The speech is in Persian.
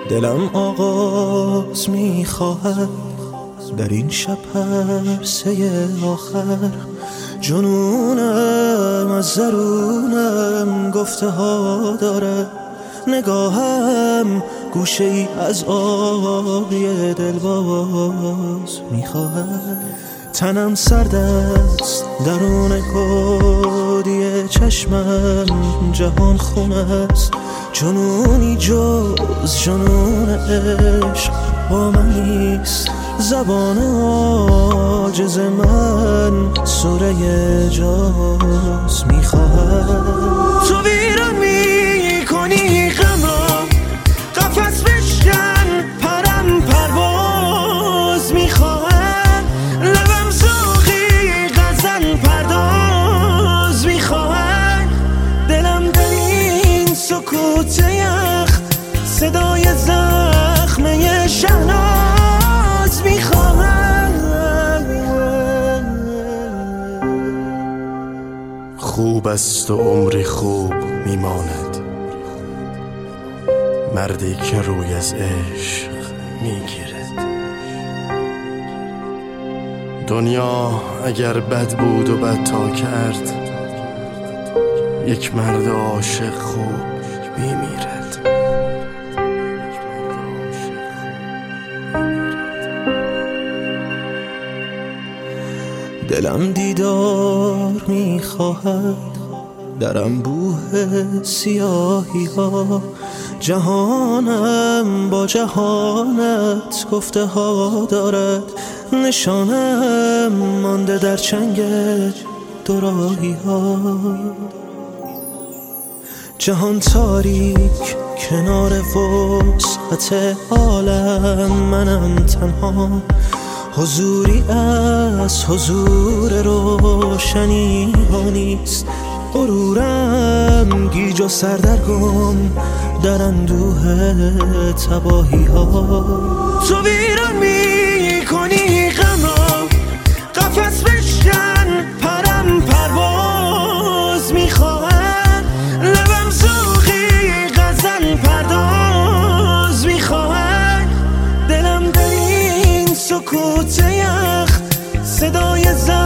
دلم آغاز میخواهد در این شب پرسه آخر، جنونم از درونم گفته ها داره، نگاهم گوشه ای از آبی دلباز میخواهد. تنم سرد است درون گودی چشمم جهان خون است، جنونی جز جنون عشق با من نیست. زبان عاجز من سوره جاز میخواهد. تو ویران میکنی غم را، قفس بشکن پرم پرواز میخواهد. لبم زوغی غزل پرداز میخواهد. دلم در این سکوت یخ صدای زخمه شهناز میخواهد. خوب است و عمری خوب میماند، مردی که روی از عشق میگیرد. دنیا اگر بد بود و بدتا کرد، یک مرد عاشق خوب میمیرد. دلم دیدار میخواهد در انبوه سیاهی ها، جهانم با جهانت گفته ها دارد، نشانم مانده در چنگ دوراهی ها. جهان تاریک کنار وسعت عالم، منم تنها، حضوری از حضور روشنی ها نیست. غرورم گیج و سردرگم در اندوه تباهی ها. تو ویران میکنی غم را، قفس بشکن پرم پرواز میخواهد. لبم زوغی غزل پرداز میخواهد. دلم در این سکوت یخ صدای